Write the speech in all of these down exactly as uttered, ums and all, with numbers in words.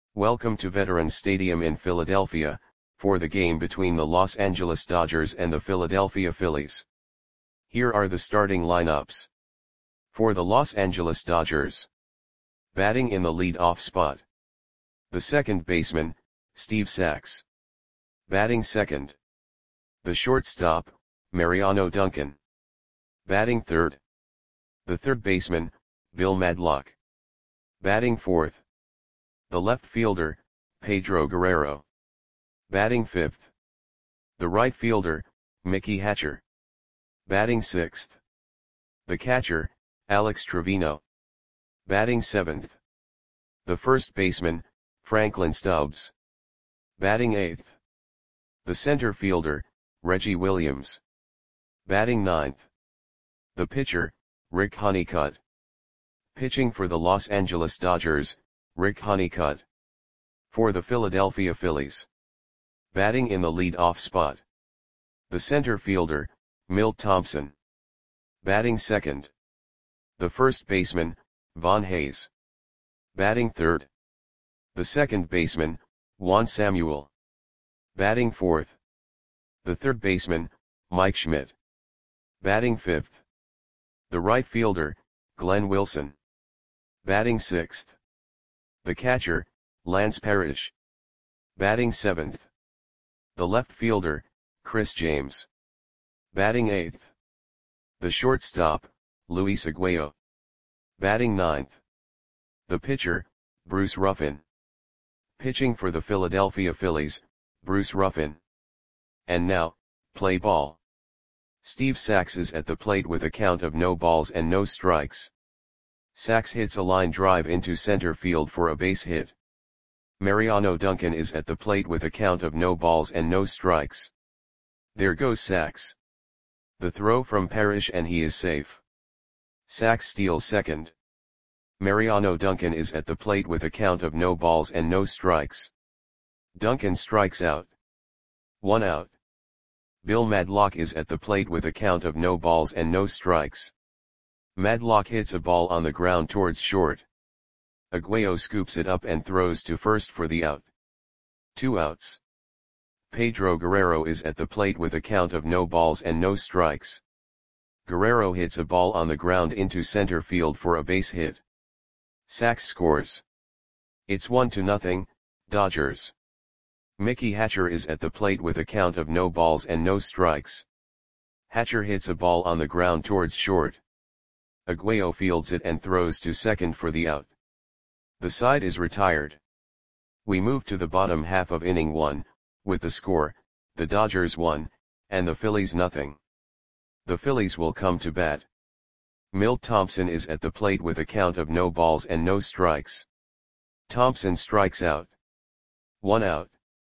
Welcome to Veterans Stadium in Philadelphia, for the game between the Los Angeles Dodgers and the Philadelphia Phillies. Here are the starting lineups. For the Los Angeles Dodgers. Batting in the lead-off spot. The second baseman, Steve Sax. Batting second. The shortstop, Mariano Duncan. Batting third. The third baseman, Bill Madlock. Batting fourth. The left fielder, Pedro Guerrero. Batting fifth. The right fielder, Mickey Hatcher. Batting sixth. The catcher, Alex Trevino. Batting seventh. The first baseman, Franklin Stubbs. Batting eighth. The center fielder, Reggie Williams. Batting ninth. The pitcher, Rick Honeycutt. Pitching for the Los Angeles Dodgers, Rick Honeycutt. For the Philadelphia Phillies. Batting in the lead-off spot. The center fielder, Milt Thompson. Batting second. The first baseman, Von Hayes. Batting third. The second baseman, Juan Samuel. Batting fourth. The third baseman, Mike Schmidt. Batting fifth. The right fielder, Glenn Wilson. Batting sixth. The catcher, Lance Parrish. Batting seventh. The left fielder, Chris James. Batting eighth. The shortstop, Luis Aguayo. Batting ninth. The pitcher, Bruce Ruffin. Pitching for the Philadelphia Phillies, Bruce Ruffin. And now, play ball. Steve Sax is at the plate with a count of no balls and no strikes. Sax hits a line drive into center field for a base hit. Mariano Duncan is at the plate with a count of no balls and no strikes. There goes Sax. The throw from Parrish and he is safe. Sax steals second. Mariano Duncan is at the plate with a count of no balls and no strikes. Duncan strikes out. One out. Bill Madlock is at the plate with a count of no balls and no strikes. Madlock hits a ball on the ground towards short. Aguayo scoops it up and throws to first for the out. Two outs. Pedro Guerrero is at the plate with a count of no balls and no strikes. Guerrero hits a ball on the ground into center field for a base hit. Sax scores. It's one to nothing, Dodgers. Mickey Hatcher is at the plate with a count of no balls and no strikes. Hatcher hits a ball on the ground towards short. Aguayo fields it and throws to second for the out. The side is retired. We move to the bottom half of inning one, with the score, the Dodgers one, and the Phillies nothing. The Phillies will come to bat. Milt Thompson is at the plate with a count of no balls and no strikes. Thompson strikes out. One out.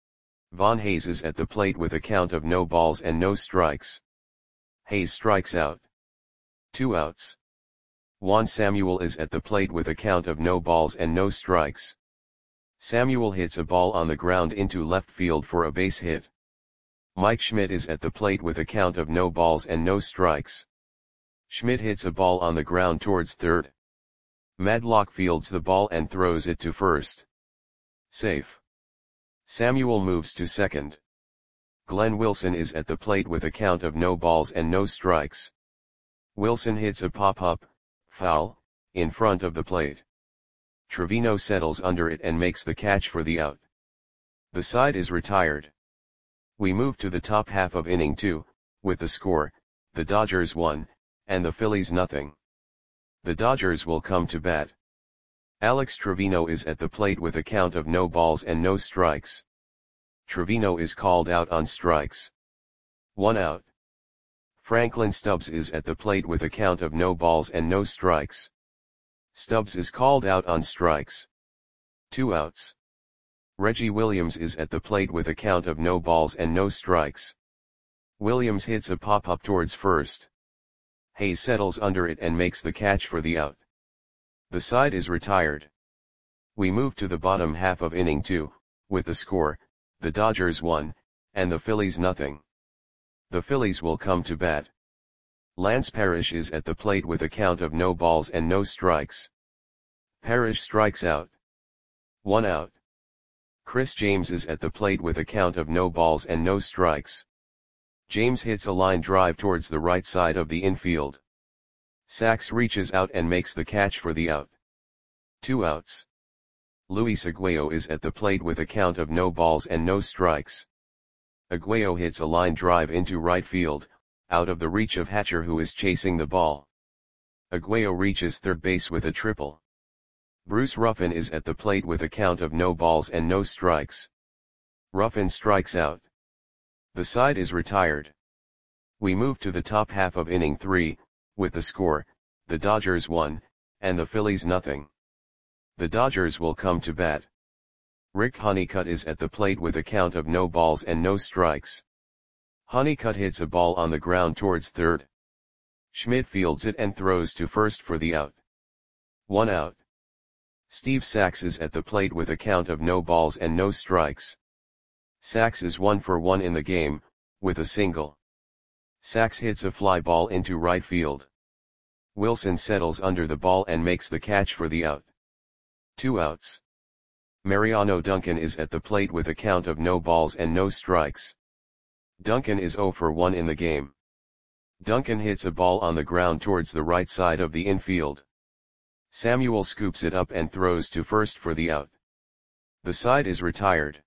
Von Hayes is at the plate with a count of no balls and no strikes. Hayes strikes out. Two outs. Juan Samuel is at the plate with a count of no balls and no strikes. Samuel hits a ball on the ground into left field for a base hit. Mike Schmidt is at the plate with a count of no balls and no strikes. Schmidt hits a ball on the ground towards third. Madlock fields the ball and throws it to first. Safe. Samuel moves to second. Glenn Wilson is at the plate with a count of no balls and no strikes. Wilson hits a pop-up, foul, in front of the plate. Trevino settles under it and makes the catch for the out. The side is retired. We move to the top half of inning two, with the score, the Dodgers one, and the Phillies nothing. The Dodgers will come to bat. Alex Trevino is at the plate with a count of no balls and no strikes. Trevino is called out on strikes. One out. Franklin Stubbs is at the plate with a count of no balls and no strikes. Stubbs is called out on strikes. Two outs. Reggie Williams is at the plate with a count of no balls and no strikes. Williams hits a pop-up towards first. Hayes settles under it and makes the catch for the out. The side is retired. We move to the bottom half of inning two, with the score, the Dodgers one, and the Phillies nothing. The Phillies will come to bat. Lance Parrish is at the plate with a count of no balls and no strikes. Parrish strikes out. One out. Chris James is at the plate with a count of no balls and no strikes. James hits a line drive towards the right side of the infield. Sachs reaches out and makes the catch for the out. Two outs. Luis Aguayo is at the plate with a count of no balls and no strikes. Aguayo hits a line drive into right field, out of the reach of Hatcher, who is chasing the ball. Aguayo reaches third base with a triple. Bruce Ruffin is at the plate with a count of no balls and no strikes. Ruffin strikes out. The side is retired. We move to the top half of inning three, with the score, the Dodgers one, and the Phillies nothing. The Dodgers will come to bat. Rick Honeycutt is at the plate with a count of no balls and no strikes. Honeycutt hits a ball on the ground towards third. Schmidt fields it and throws to first for the out. One out. Steve Sachs is at the plate with a count of no balls and no strikes. Sachs is one for one in the game, with a single. Sachs hits a fly ball into right field. Wilson settles under the ball and makes the catch for the out. Two outs. Mariano Duncan is at the plate with a count of no balls and no strikes. Duncan is zero for one in the game. Duncan hits a ball on the ground towards the right side of the infield. Samuel scoops it up and throws to first for the out. The side is retired.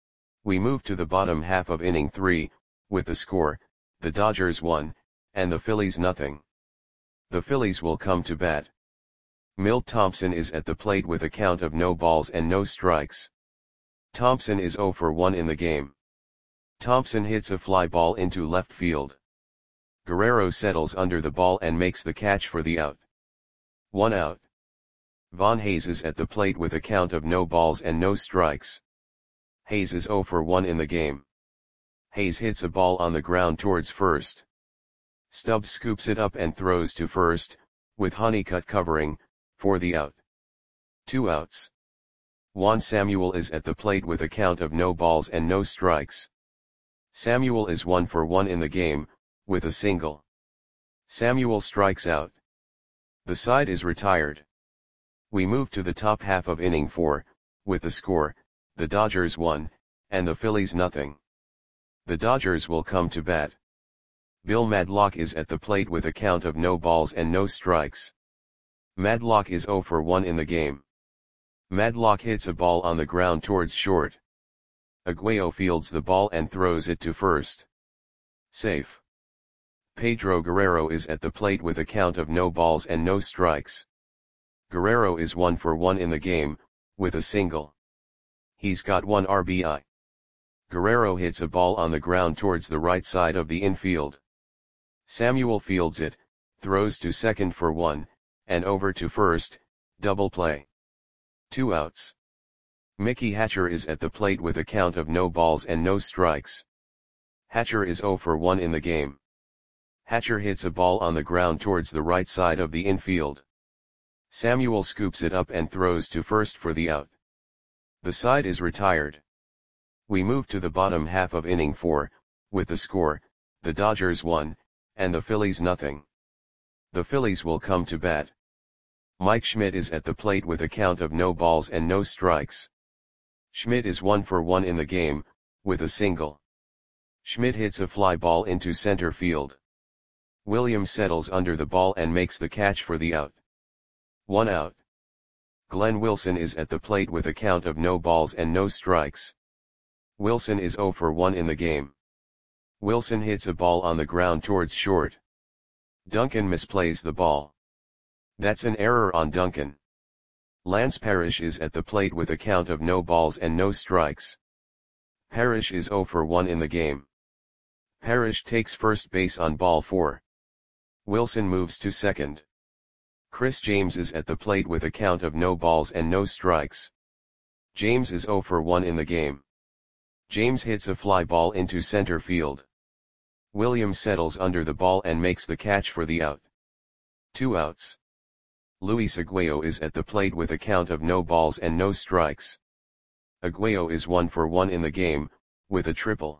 We move to the bottom half of inning three, with the score, the Dodgers one, and the Phillies nothing. The Phillies will come to bat. Milt Thompson is at the plate with a count of no balls and no strikes. Thompson is zero for one in the game. Thompson hits a fly ball into left field. Guerrero settles under the ball and makes the catch for the out. One out. Von Hayes is at the plate with a count of no balls and no strikes. Hayes is zero for one in the game. Hayes hits a ball on the ground towards first. Stubbs scoops it up and throws to first, with Honeycutt covering, for the out. Two outs. Juan Samuel is at the plate with a count of no balls and no strikes. Samuel is one for one in the game, with a single. Samuel strikes out. The side is retired. We move to the top half of inning four, with the score, the Dodgers one, and the Phillies nothing. The Dodgers will come to bat. Bill Madlock is at the plate with a count of no balls and no strikes. Madlock is zero for one in the game. Madlock hits a ball on the ground towards short. Aguayo fields the ball and throws it to first. Safe. Pedro Guerrero is at the plate with a count of no balls and no strikes. Guerrero is one for one in the game, with a single. He's got one R B I. Guerrero hits a ball on the ground towards the right side of the infield. Samuel fields it, throws to second for one, and over to first, double play. Two outs. Mickey Hatcher is at the plate with a count of no balls and no strikes. Hatcher is zero for one in the game. Hatcher hits a ball on the ground towards the right side of the infield. Samuel scoops it up and throws to first for the out. The side is retired. We move to the bottom half of inning four, with the score, the Dodgers one, and the Phillies nothing. The Phillies will come to bat. Mike Schmidt is at the plate with a count of no balls and no strikes. Schmidt is one for one in the game, with a single. Schmidt hits a fly ball into center field. Williams settles under the ball and makes the catch for the out. One out. Glenn Wilson is at the plate with a count of no balls and no strikes. Wilson is zero for one in the game. Wilson hits a ball on the ground towards short. Duncan misplays the ball. That's an error on Duncan. Lance Parrish is at the plate with a count of no balls and no strikes. Parrish is zero for one in the game. Parrish takes first base on ball four. Wilson moves to second. Chris James is at the plate with a count of no balls and no strikes. James is zero for one in the game. James hits a fly ball into center field. Williams settles under the ball and makes the catch for the out. Two outs. Luis Aguayo is at the plate with a count of no balls and no strikes. Aguayo is one for one in the game, with a triple.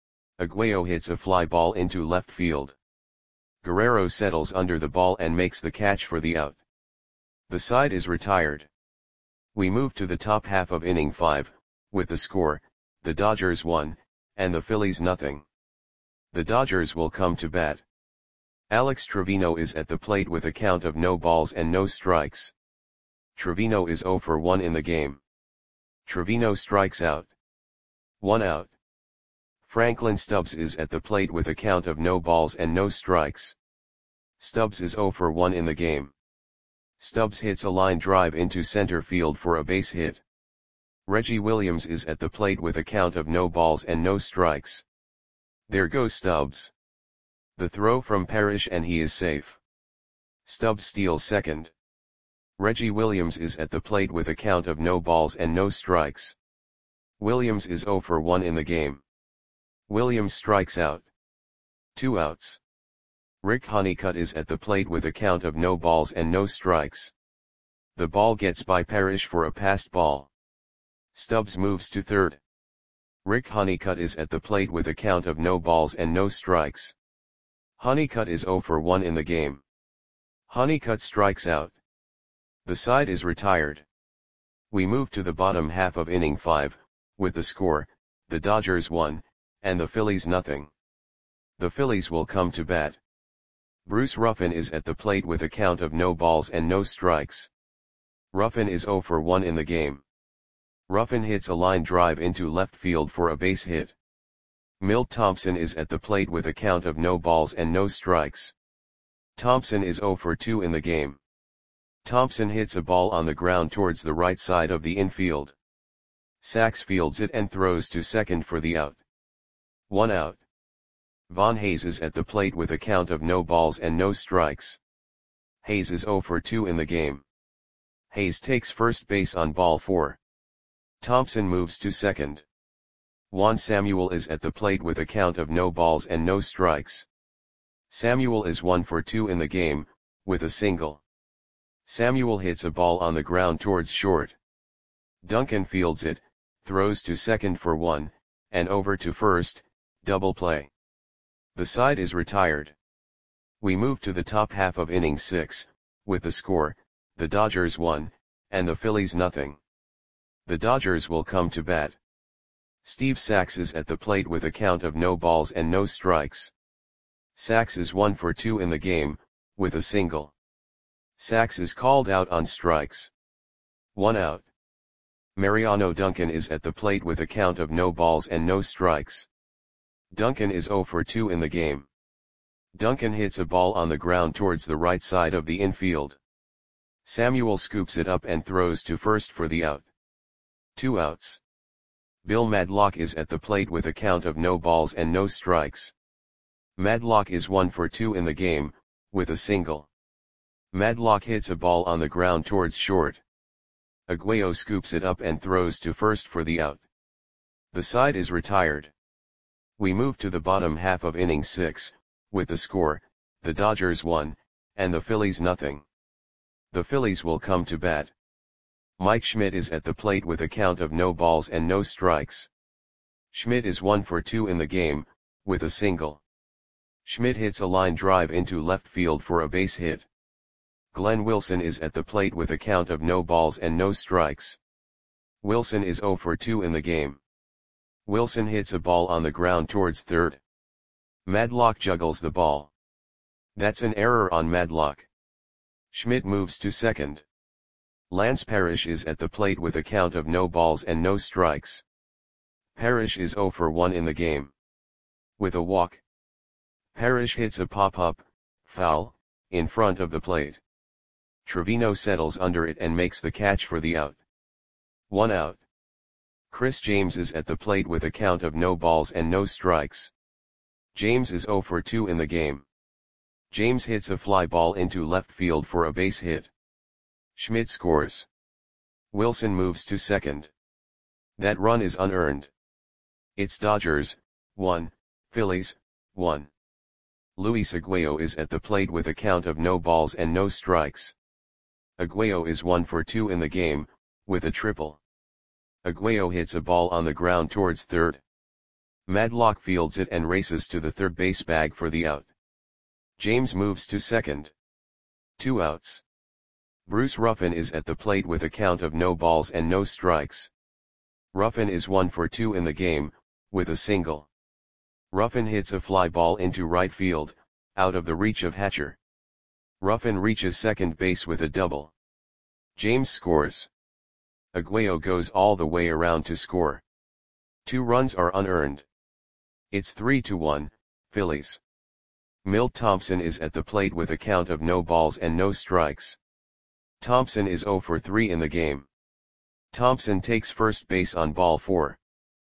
Aguayo hits a fly ball into left field. Guerrero settles under the ball and makes the catch for the out. The side is retired. We move to the top half of inning five, with the score, the Dodgers one, and the Phillies nothing. The Dodgers will come to bat. Alex Trevino is at the plate with a count of no balls and no strikes. Trevino is zero for one in the game. Trevino strikes out. One out. Franklin Stubbs is at the plate with a count of no balls and no strikes. Stubbs is zero for one in the game. Stubbs hits a line drive into center field for a base hit. Reggie Williams is at the plate with a count of no balls and no strikes. There goes Stubbs. The throw from Parrish and he is safe. Stubbs steals second. Reggie Williams is at the plate with a count of no balls and no strikes. Williams is zero for one in the game. Williams strikes out. Two outs. Rick Honeycutt is at the plate with a count of no balls and no strikes. The ball gets by Parrish for a passed ball. Stubbs moves to third. Rick Honeycutt is at the plate with a count of no balls and no strikes. Honeycutt is zero for one in the game. Honeycutt strikes out. The side is retired. We move to the bottom half of inning five, with the score, the Dodgers one, and the Phillies nothing. The Phillies will come to bat. Bruce Ruffin is at the plate with a count of no balls and no strikes. Ruffin is zero for one in the game. Ruffin hits a line drive into left field for a base hit. Milt Thompson is at the plate with a count of no balls and no strikes. Thompson is zero for two in the game. Thompson hits a ball on the ground towards the right side of the infield. Sachs fields it and throws to second for the out. One out. Von Hayes is at the plate with a count of no balls and no strikes. Hayes is zero for two in the game. Hayes takes first base on ball four. Thompson moves to second. Juan Samuel is at the plate with a count of no balls and no strikes. Samuel is one for two in the game, with a single. Samuel hits a ball on the ground towards short. Duncan fields it, throws to second for one, and over to first, double play. The side is retired. We move to the top half of inning six, with the score, the Dodgers one, and the Phillies nothing. The Dodgers will come to bat. Steve Sachs is at the plate with a count of no balls and no strikes. Sachs is one for two in the game, with a single. Sachs is called out on strikes. One out. Mariano Duncan is at the plate with a count of no balls and no strikes. Duncan is zero for two in the game. Duncan hits a ball on the ground towards the right side of the infield. Samuel scoops it up and throws to first for the out. Two outs. Bill Madlock is at the plate with a count of no balls and no strikes. Madlock is one for two in the game, with a single. Madlock hits a ball on the ground towards short. Aguayo scoops it up and throws to first for the out. The side is retired. We move to the bottom half of inning six, with the score, the Dodgers one, and the Phillies nothing. The Phillies will come to bat. Mike Schmidt is at the plate with a count of no balls and no strikes. Schmidt is one for two in the game, with a single. Schmidt hits a line drive into left field for a base hit. Glenn Wilson is at the plate with a count of no balls and no strikes. Wilson is zero for two in the game. Wilson hits a ball on the ground towards third. Madlock juggles the ball. That's an error on Madlock. Schmidt moves to second. Lance Parrish is at the plate with a count of no balls and no strikes. Parrish is zero for one in the game. With a walk. Parrish hits a pop-up, foul, in front of the plate. Trevino settles under it and makes the catch for the out. One out. Chris James is at the plate with a count of no balls and no strikes. James is zero for two in the game. James hits a fly ball into left field for a base hit. Schmidt scores. Wilson moves to second. That run is unearned. It's Dodgers, one, Phillies, one. Luis Aguayo is at the plate with a count of no balls and no strikes. Aguayo is one for two in the game, with a triple. Aguayo hits a ball on the ground towards third. Madlock fields it and races to the third base bag for the out. James moves to second. Two outs. Bruce Ruffin is at the plate with a count of no balls and no strikes. Ruffin is one for two in the game, with a single. Ruffin hits a fly ball into right field, out of the reach of Hatcher. Ruffin reaches second base with a double. James scores. Aguayo goes all the way around to score. Two runs are unearned. It's three to one, Phillies. Milt Thompson is at the plate with a count of no balls and no strikes. Thompson is zero for three in the game. Thompson takes first base on ball four.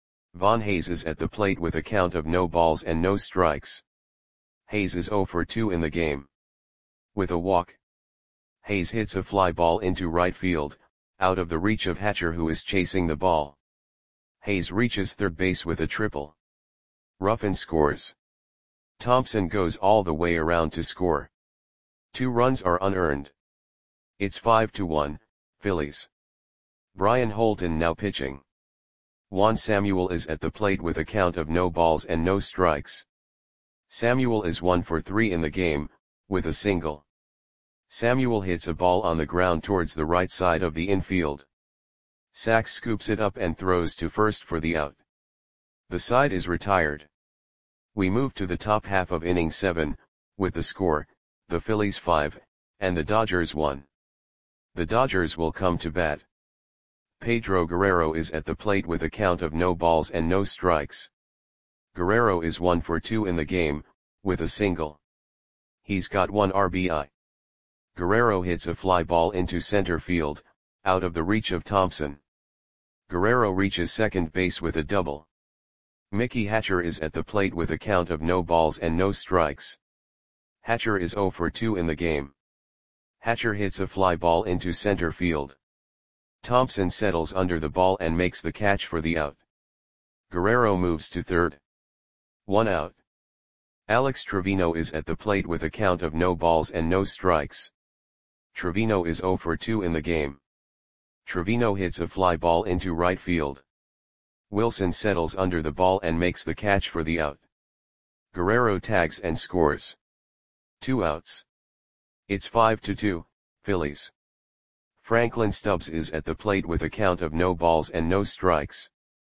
Von Hayes is at the plate with a count of no balls and no strikes. Hayes is zero for two in the game. With a walk, Hayes hits a fly ball into right field, out of the reach of Hatcher, who is chasing the ball. Hayes reaches third base with a triple. Ruffin scores. Thompson goes all the way around to score. Two runs are unearned. It's five to one, Phillies. Brian Holton now pitching. Juan Samuel is at the plate with a count of no balls and no strikes. Samuel is one for three in the game, with a single. Samuel hits a ball on the ground towards the right side of the infield. Sachs scoops it up and throws to first for the out. The side is retired. We move to the top half of inning seven, with the score, the Phillies five, and the Dodgers one. The Dodgers will come to bat. Pedro Guerrero is at the plate with a count of no balls and no strikes. Guerrero is one for two in the game, with a single. He's got one R B I. Guerrero hits a fly ball into center field, out of the reach of Thompson. Guerrero reaches second base with a double. Mickey Hatcher is at the plate with a count of no balls and no strikes. Hatcher is zero for two in the game. Hatcher hits a fly ball into center field. Thompson settles under the ball and makes the catch for the out. Guerrero moves to third. One out. Alex Trevino is at the plate with a count of no balls and no strikes. Trevino is zero for two in the game. Trevino hits a fly ball into right field. Wilson settles under the ball and makes the catch for the out. Guerrero tags and scores. Two outs. It's five to two, Phillies. Franklin Stubbs is at the plate with a count of no balls and no strikes.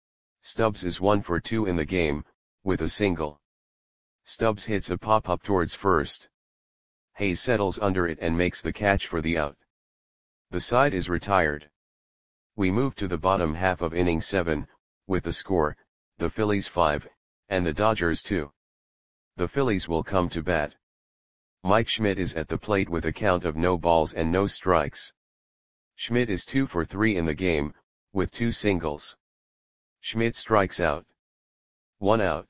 Stubbs is one for two in the game, with a single. Stubbs hits a pop-up towards first. Hayes settles under it and makes the catch for the out. The side is retired. We move to the bottom half of inning seven, with the score, the Phillies five, and the Dodgers two. The Phillies will come to bat. Mike Schmidt is at the plate with a count of no balls and no strikes. Schmidt is two for three in the game, with two singles. Schmidt strikes out. One out.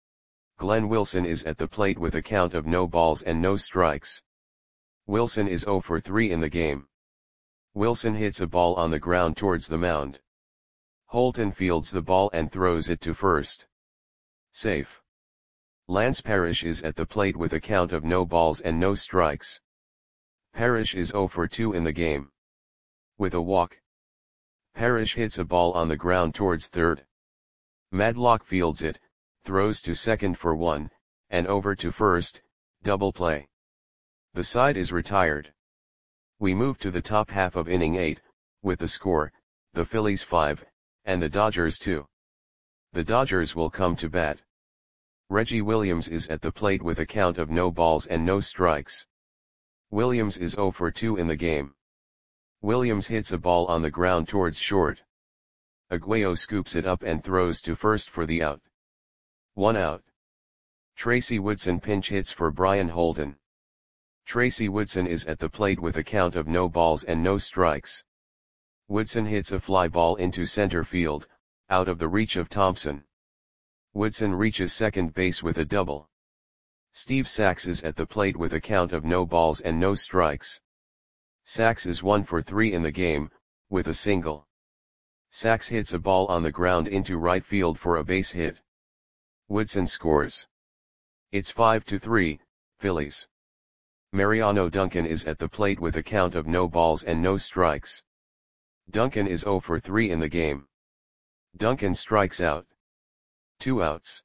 Glenn Wilson is at the plate with a count of no balls and no strikes. Wilson is zero for three in the game. Wilson hits a ball on the ground towards the mound. Holton fields the ball and throws it to first. Safe. Lance Parrish is at the plate with a count of no balls and no strikes. Parrish is zero for two in the game. With a walk, Parrish hits a ball on the ground towards third. Madlock fields it, throws to second for one, and over to first, double play. The side is retired. We move to the top half of inning eight, with the score, the Phillies five, and the Dodgers two. The Dodgers will come to bat. Reggie Williams is at the plate with a count of no balls and no strikes. Williams is zero for two in the game. Williams hits a ball on the ground towards short. Aguayo scoops it up and throws to first for the out. One out. Tracy Woodson pinch hits for Brian Holton. Tracy Woodson is at the plate with a count of no balls and no strikes. Woodson hits a fly ball into center field, out of the reach of Thompson. Woodson reaches second base with a double. Steve Sachs is at the plate with a count of no balls and no strikes. Sachs is one for three in the game, with a single. Sachs hits a ball on the ground into right field for a base hit. Woodson scores. It's five to three, Phillies. Mariano Duncan is at the plate with a count of no balls and no strikes. Duncan is zero for three in the game. Duncan strikes out. Two outs.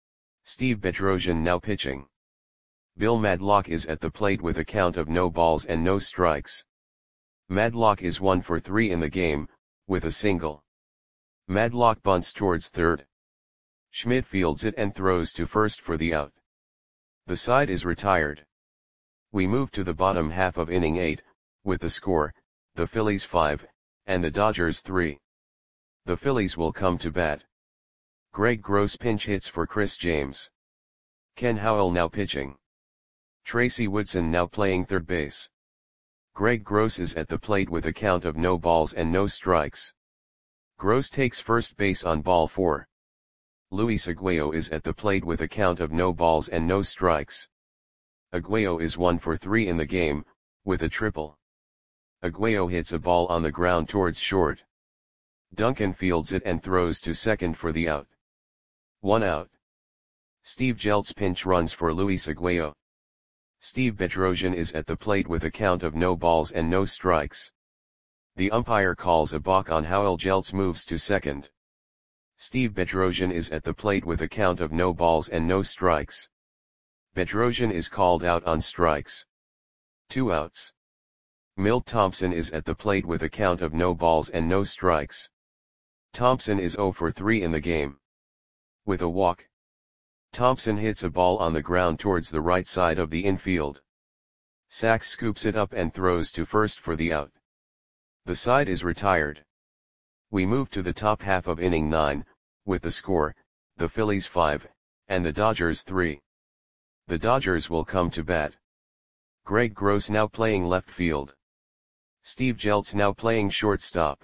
Steve Bedrosian now pitching. Bill Madlock is at the plate with a count of no balls and no strikes. Madlock is one for three in the game, with a single. Madlock bunts towards third. Schmidt fields it and throws to first for the out. The side is retired. We move to the bottom half of inning eight, with the score, the Phillies five, and the Dodgers three. The Phillies will come to bat. Greg Gross pinch hits for Chris James. Ken Howell now pitching. Tracy Woodson now playing third base. Greg Gross is at the plate with a count of no balls and no strikes. Gross takes first base on ball four. Luis Aguayo is at the plate with a count of no balls and no strikes. Aguayo is one for three in the game, with a triple. Aguayo hits a ball on the ground towards short. Duncan fields it and throws to second for the out. One out. Steve Jeltz pinch runs for Luis Aguayo. Steve Bedrosian is at the plate with a count of no balls and no strikes. The umpire calls a balk on Howell. Jeltz moves to second. Steve Bedrosian is at the plate with a count of no balls and no strikes. Bedrosian is called out on strikes. Two outs. Milt Thompson is at the plate with a count of no balls and no strikes. Thompson is zero for three in the game. With a walk. Thompson hits a ball on the ground towards the right side of the infield. Sachs scoops it up and throws to first for the out. The side is retired. We move to the top half of inning nine, with the score, the Phillies five, and the Dodgers three. The Dodgers will come to bat. Greg Gross now playing left field. Steve Jeltz now playing shortstop.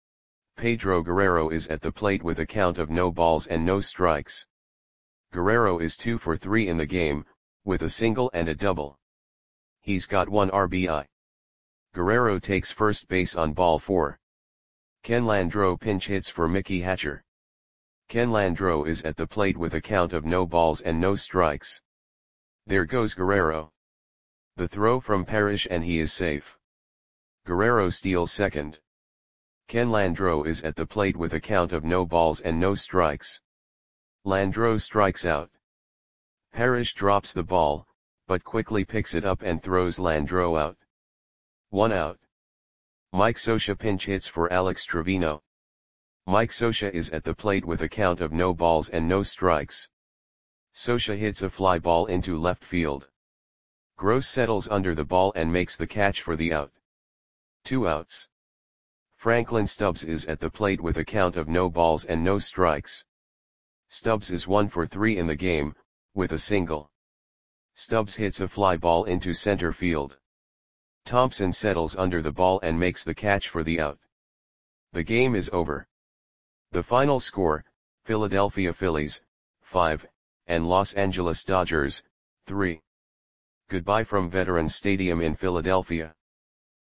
Pedro Guerrero is at the plate with a count of no balls and no strikes. Guerrero is two for three in the game, with a single and a double. He's got one R B I. Guerrero takes first base on ball four. Ken Landreau pinch hits for Mickey Hatcher. Ken Landreau is at the plate with a count of no balls and no strikes. There goes Guerrero. The throw from Parrish and he is safe. Guerrero steals second. Ken Landreau is at the plate with a count of no balls and no strikes. Landreau strikes out. Parrish drops the ball, but quickly picks it up and throws Landreau out. One out. Mike Scioscia pinch hits for Alex Trevino. Mike Scioscia is at the plate with a count of no balls and no strikes. Scioscia hits a fly ball into left field. Gross settles under the ball and makes the catch for the out. Two outs. Franklin Stubbs is at the plate with a count of no balls and no strikes. Stubbs is one for three in the game, with a single. Stubbs hits a fly ball into center field. Thompson settles under the ball and makes the catch for the out. The game is over. The final score, Philadelphia Phillies, five, and Los Angeles Dodgers, three. Goodbye from Veterans Stadium in Philadelphia.